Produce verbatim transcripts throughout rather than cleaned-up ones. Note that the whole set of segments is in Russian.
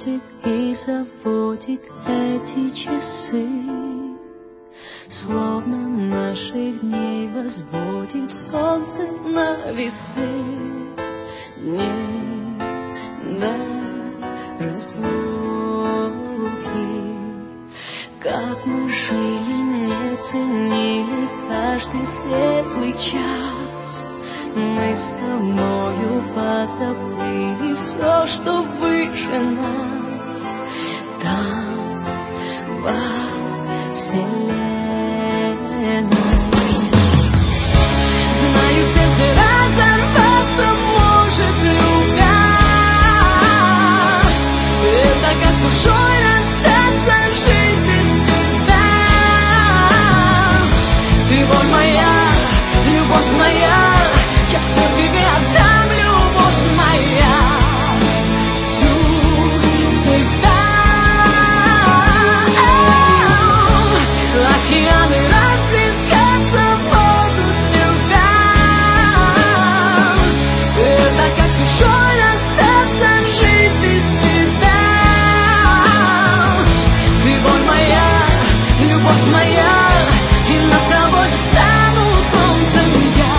приходит и заводит эти часы, словно наших дней возводит солнце на весы. Не до разлуки, как мы жили, не ценили каждый светлый час. Мы с тобою позабыли все, что выше нас. Там, во вселенной, знаю, сердце разорваться может любя. Это как душой расстаться, жить без тебя. Ты боль моя, любовь моя, я все тебе отдам, любовь моя, всю тебя. Океаны расплескаться будут любя. Это как душой расстаться, жить без тебя. Ты боль моя, любовь моя, и над тобой стану солнцем я.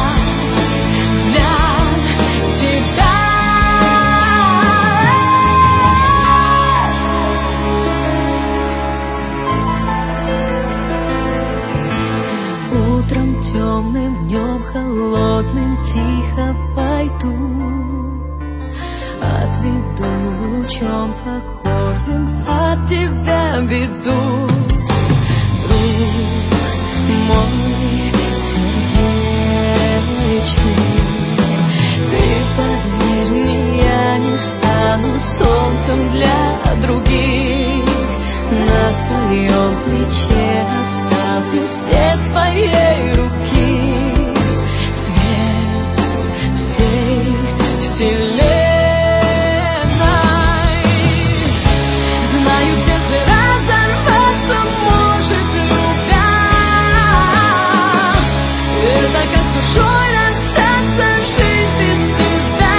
Утром темным, днем холодным тихо пойду, отведу лучом покорным от тебя беду. Друг мой сердечный, ты поверь мне, я не стану солнцем для других. На твоем плече оставлю свет своей руки, свет всей вселенной. Знаю, сердце разорваться может любя. Это как душой расстаться, жить без тебя.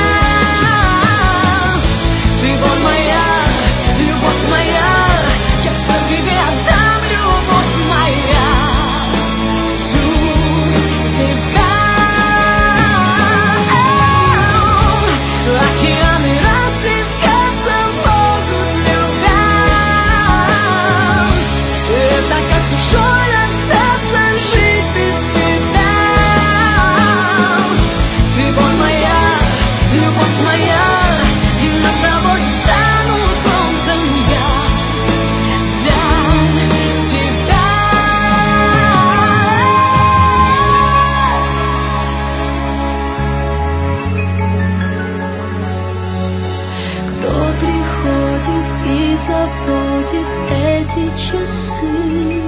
Ты боль моя, любовь моя, я все тебе отдам, любовь моя, всю тебя. Океаны расплескаться будут любя. Это как душой расстаться, жить без тебя. Ты боль моя, любовь моя, и над тобой стану солнцем я для тебя. Кто приходит и заводит эти часы,